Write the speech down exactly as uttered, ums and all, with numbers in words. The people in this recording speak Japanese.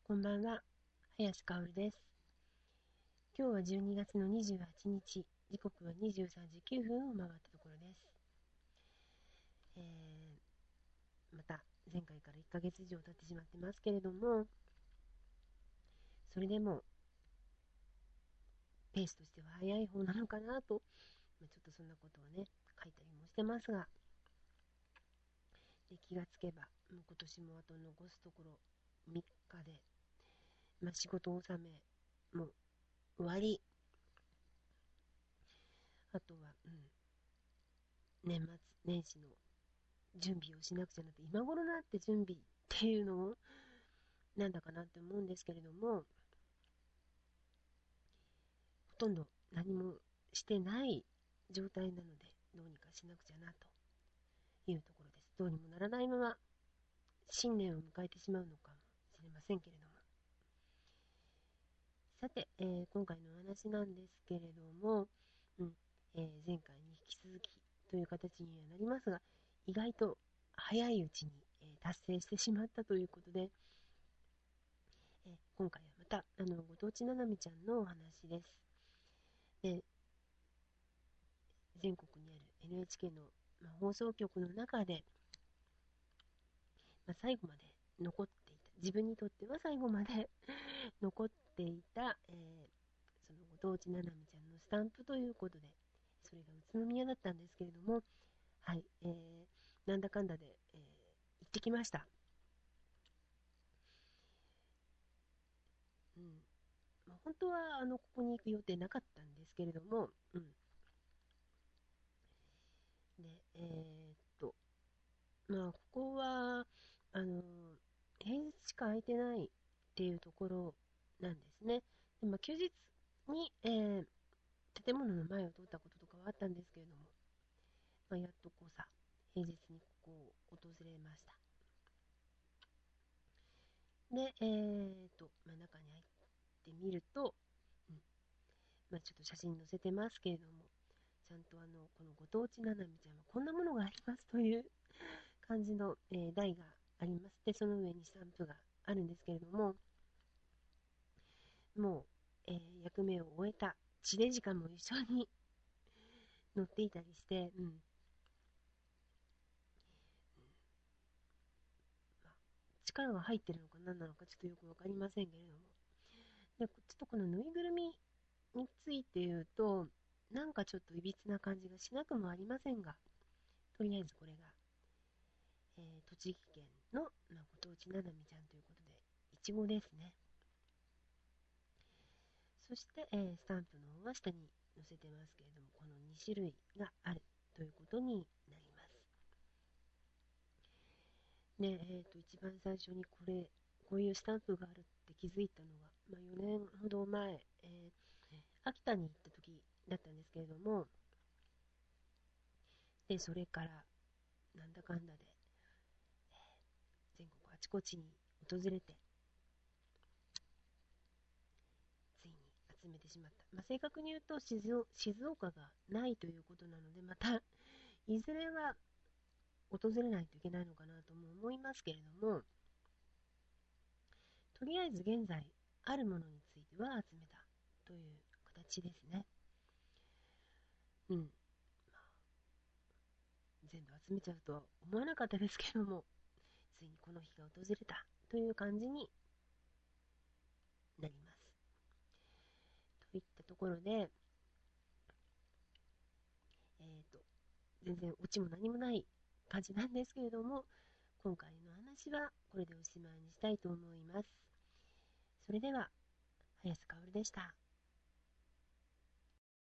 こんばんは、林香織です。今日はじゅうにがつのにじゅうはちにち、時刻はにじゅうさんじきゅうふんを回ったところです。えー、また前回からいっかげつ以上経ってしまってますけれども、それでもペースとしては早い方なのかなと、まあ、ちょっとそんなことをね、書いたりもしてますが、で気がつけば、もう今年もあと残すところみっかで、まあ、仕事納めも終わり、あとは、うん、年末年始の準備をしなくちゃなって、今頃なって準備っていうのもなんだかなって思うんですけれども、ほとんど何もしてない状態なので、どうにかしなくちゃなというところです。どうにもならないまま新年を迎えてしまうのかもしれませんけれども、さて、えー今回のお話なんですけれども、うんえー前回に引き続きという形にはなりますが、意外と早いうちに、えー達成してしまったということで、えー今回はまたあのご当地ななみちゃんのお話です。で全国にある エヌエイチケー の、まあ、放送局の中で、まあ、最後まで残っていた、自分にとっては最後まで残っていた、えーそのご当地ななみちゃんのスタンプということで、それが宇都宮だったんですけれども、はい、えーなんだかんだで、えー行ってきました。うんまあ、本当はあのここに行く予定なかったんですけれども、うん、で、えーっと、まあ、ここは、あの、平日しか空いてないっていうところなんですね。で、まあ、休日に、えー建物の前を通ったこととかはあったんですけれども、まあ、やっとこうさ、平日にここを訪れました。で、えーと、まあ、中に入ってみると、うんまあ、ちょっと写真載せてますけれども、ちゃんとあの、このご当地ななみちゃんはこんなものがありますという感じの、えー台があります。で、その上にスタンプがあるんですけれども、もう、えー役目を終えた地デジカも一緒に乗っていたりして、うん、まあ、力が入ってるのか何なのかちょっとよくわかりませんけれども。で、ちょっとこのぬいぐるみについて言うと、なんかちょっといびつな感じがしなくもありませんが、とりあえずこれが、えー栃木県の、まあ、ご当地ななみちゃんということで、いちごですね。そして、えースタンプの方は下に載せてますけれども、このにしゅるいがあるということになります。で、えーと、一番最初にこれ、こういうスタンプがあるって気づいたのは、まあ、よねんほど前、えー秋田に行った時だったんですけれども、で、それからなんだかんだで全国あちこちに訪れて、ついに集めてしまった。まあ、正確に言うと静岡がないということなので、またいずれは訪れないといけないのかなとも思いますけれども、とりあえず現在あるものについては集めたという形ですね。うん。まあ、全部集めちゃうとは思わなかったですけども、ついにこの日が訪れたという感じになります。といったところで、えーと、全然オチも何もない感じなんですけれども、今回の話はこれでおしまいにしたいと思います。それでは、林香織でした。